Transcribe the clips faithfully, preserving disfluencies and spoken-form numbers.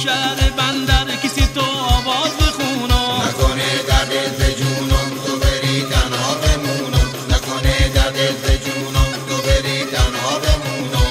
شهر بندر کسی تو آواز بخونم، نکنه دردت به جونم تو بری تنها بمونم، نکنه دردت به جونم تو بری تنها بمونم.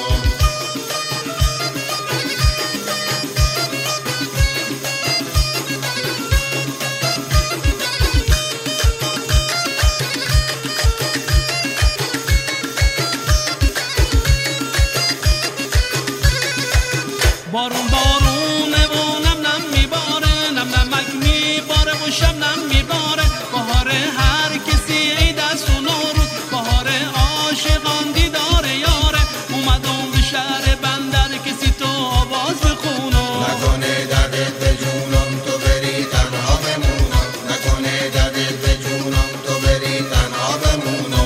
بارون بارونه و نم نم میباره، نم نمک میباره و شبنم میباره. بهار هر کسی عید است و نوروز، بهار عاشقان دیدار یاره. اومدم به شهر بندر کسی تو آواز بخونم، نکنه دردت به جونم تو بری تنها بمونم، نکنه دردت به جونم تو بری تنها بمونم.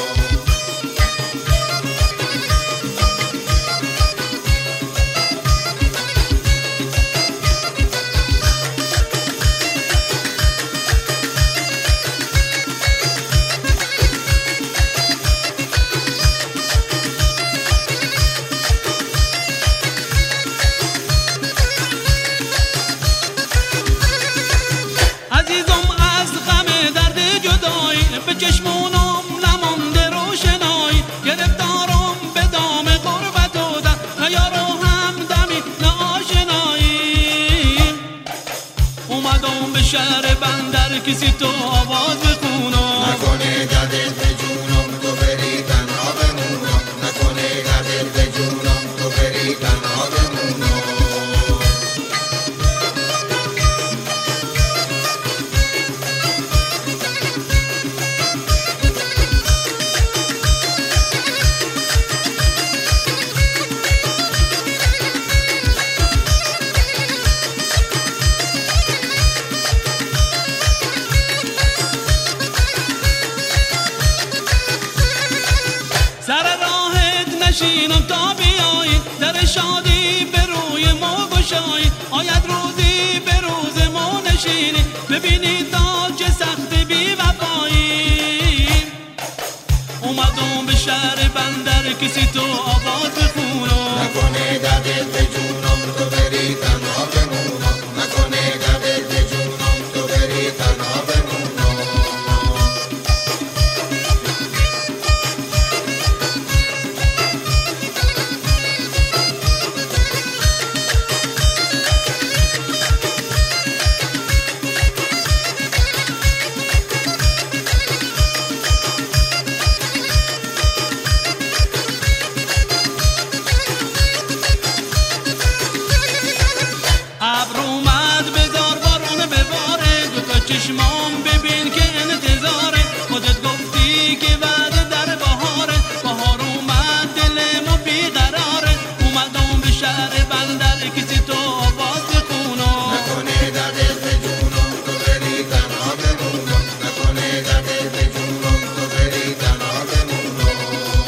به چشمونم نمانده روشنایی، گرفتارم به دام غربت و در نه یارو همدمی نه آشنایی. اومدم به شهر بندر کسی تو آواز بخونم، نکنه دردت به جونم تو بری تنها بمونم، نکنه دردت به جونم تو بری تنها بمونم. سر راهت نشینم تا بیایی، در شادی به روی ما گشایی. آید روزی به روز ما نشینی، ببینی تا چه سخت بی وفایی. اومدم به شهر بندر کسی تو آواز بخونم، نکنه دردت به جونم تو بری تنها بمونم، نکنه دردت به جونم تو بری تنها بمونم. ابر اومد بذار بارون بباره، دوتا چشمام ببین که انتظاره. خودت گفتی که بعد در بهاره، بهار اومد دلمو بیقراره. اومدم به شهر بندر کسی تو آواز بخونم، نکنه دردت به جونم تو بری تنها بمونم، نکنه دردت به جونم تو بری تنها بمونم.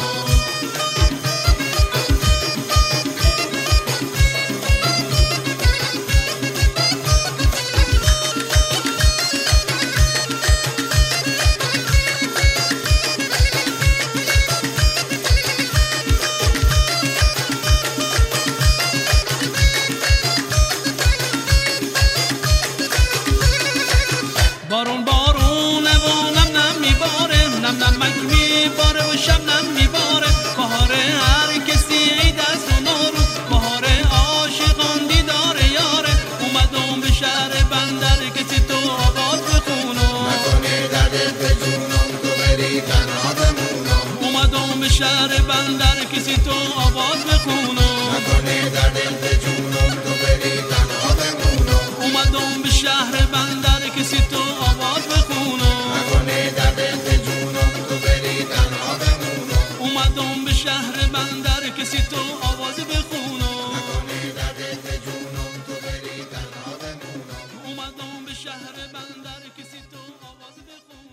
بارون بارونه و نم نم میباره، نم نمک میباره و شبنم میباره. بهار هر کسی عید است و نوروز، بهار عاشقان دیدار یاره. اومدم به شهر بندر کسی تو آواز بخونم، نکنه دردت به جونم تو بری تنها بمونم، اومدم به شهر بندر کسی تو آواز بخونم، نکنه دردت به جونم تو بری تنها بمونم، اومدم به شهر بندر کسی تو آواز بخونم، نکنه دردت به جونم تو بری تنها بمونم، اومدم به شهر بندر کسی تو آواز بخونم، نکنه دردت به جونم تو بری تنها بمونم. اومدم به شهر بندر کسی تو آواز بخونم.